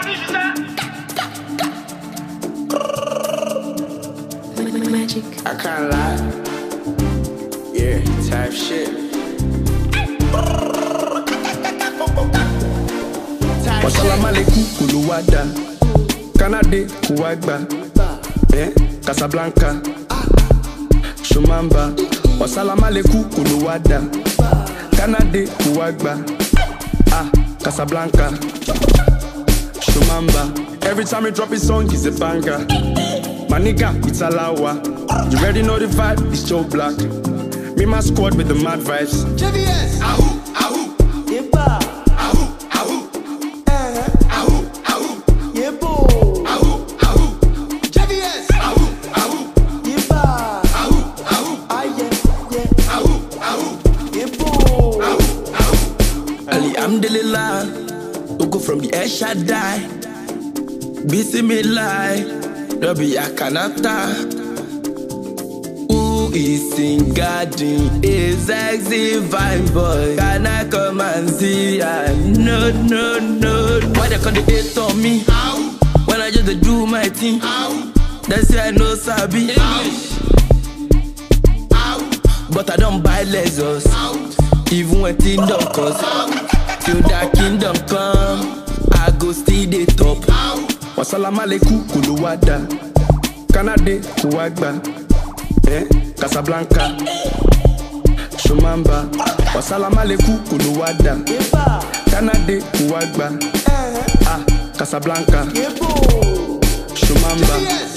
Magic. I can't lie. Yeah, type shit. Wassalamu alaikum kuluwada. Kanade kuwagba. Casablanca. Shumamba. Wassalamu alaikum kuluwada. Kanade kuwagba. Casablanca. Shumamba. Every time he drop his song, he's a banger. My nigga, it's a lawa. You already know the vibe, it's Joe Black. Me, my squad with the mad vibes. JVS. Ahoo, ahoo. Yepa. Ahoo, ahoo. Ahoo, ahoo. Yepo. Ahoo, ahoo. JVS. Ahoo, ahoo. Yepa. Ahoo, ahoo. Aye, yeah. Ahoo, ahoo. Yepo. Alhamdulillah, we go from the air Shaddai. Bismillah, Rabbi Akanata. Who is in garden? A sexy vibe boy. Can I come and see? No. Why they call the hate on me? When I just do my thing, they say I know Sabi English. But I don't buy Lexus, even when things don't cost. Till that kingdom come, I go still the top. Wassalamu alaikum kuluwada. Kanade kuwagba. Casablanca. Shumamba. Wassalamu alaikum kuluwada. Yepa. Kanade kuwagba. Casablanca. Yepo. Shumamba. JVS.